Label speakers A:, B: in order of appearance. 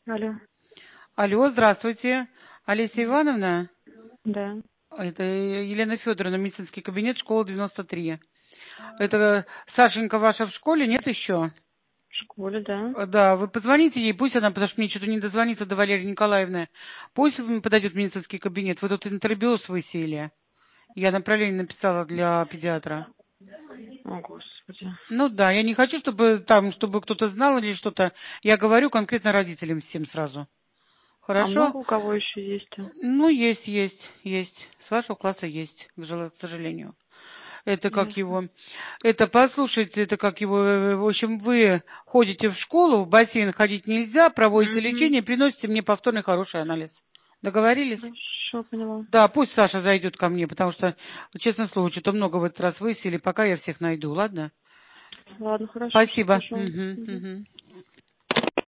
A: Алло,
B: Алло, здравствуйте. Олеся Ивановна?
A: да,
B: Это Елена Федоровна, медицинский кабинет, школа 93. Это Сашенька ваша в школе, нет еще?
A: в школе, да.
B: Да, вы позвоните ей, пусть она, потому что мне что-то не дозвонится до Валерии Николаевны. Пусть подойдет в медицинский кабинет. Вы тут интербиоз высеяли. Я направление написала для педиатра.
A: О, Господи.
B: Ну да, я не хочу, чтобы кто-то знал или что-то. Я говорю конкретно родителям всем сразу.
A: А
B: Хорошо?
A: много у кого еще есть?
B: Ну, есть. С вашего класса есть, к сожалению. Это как
A: Ясно.
B: его... Это, послушайте, это как его... В общем, вы ходите в школу, в бассейн ходить нельзя, проводите
A: Угу.
B: лечение, приносите мне повторный хороший анализ. Договорились?
A: Хорошо, поняла.
B: Да, пусть Саша зайдет ко мне, потому что, честное слово, что-то много в этот раз высели, пока я всех найду, ладно?
A: Ладно, хорошо, все
B: Спасибо.
A: хорошо.
B: Мгм,
A: Мгм.
B: мгм.